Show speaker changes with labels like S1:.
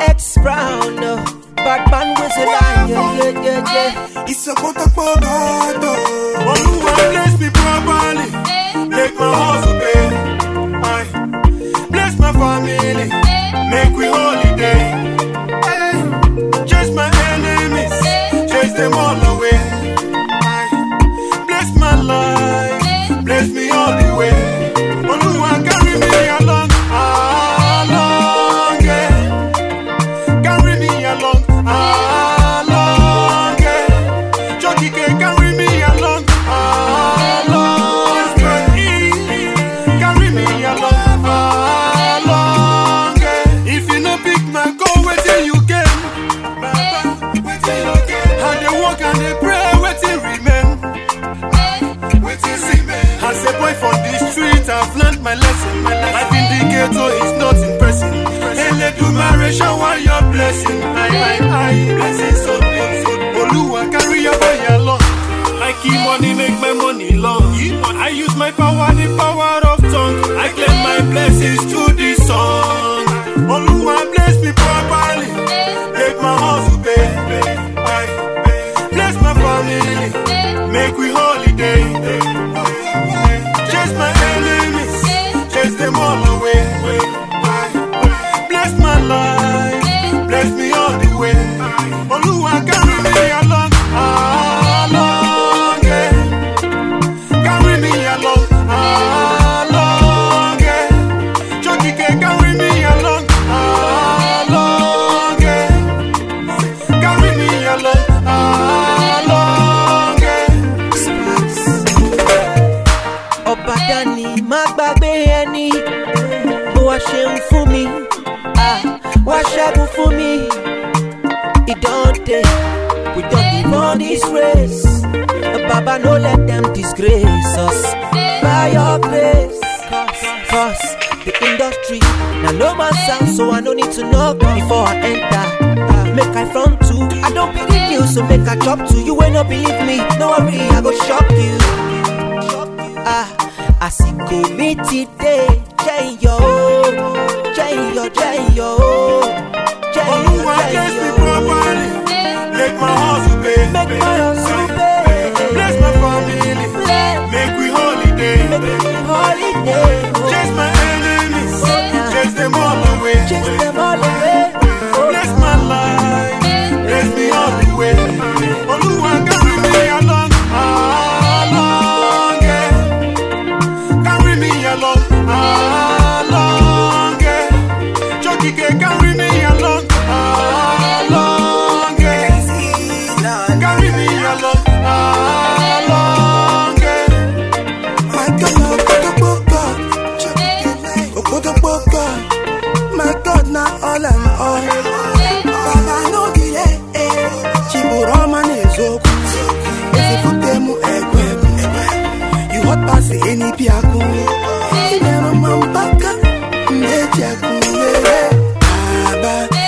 S1: X Brown, Batman with a line, yeah.
S2: It's a potato. Oluwa bless me properly, make my hustle pay. Bless my family, make we holiday. Chase my enemies, chase them all away. Bless my life, bless me all the way. Oluwa carry me along, yeah. Carry me along, yeah. Jockey can carry me along, yeah. Carry me along, yeah. If you no pick my goal, wait till you get. And they walk and they pray, wait till remain. As a boy from the street, I've learned my lesson. Life in the ghetto is not impressing. Eledumare shower your blessing. Blessing so big. Oluwa carry your boy along. I keep money, make my money long. I use my power, the power of tongue. I claim my blessings through this song. Oluwa bless me properly, make my hustle pay. Bless my family, make we holiday. Chase my enemies, chase them all away. Bless my life, bless me all the way. Oluwa carry me along, yeah. Carry me along, yeah. Jockey can carry me along, yeah. Carry me along, yeah.
S1: Obadani magbagbe eni, wa ṣeun fún mi, wa ṣẹ́gun fún mi. It don't take, we don't give on this race. Baba, no let them disgrace us by your grace. Cause the industry, now no man sound, so I no need to knock before I enter. Make I front too, I don't believe you, so make I chop to you. When you believe me, no worry, I go shock you. Àsìkò mi ti dé, change your.
S2: Oluwa bless me properly, make my hustle pay. Bless my family, make we holiday. Chase my enemies, chase them all away. Bless my life, bless me all the way. Oluwa carry me along, yeah. Carry me along, yeah. Jockey can carry me along, yeah. Carry me along, yeah. My God, now all and all. Baba no delay, Chiburo man is oku. Esi futemu egwe. You hot pass any piaku. Inero mambaka, nejaku. Baba.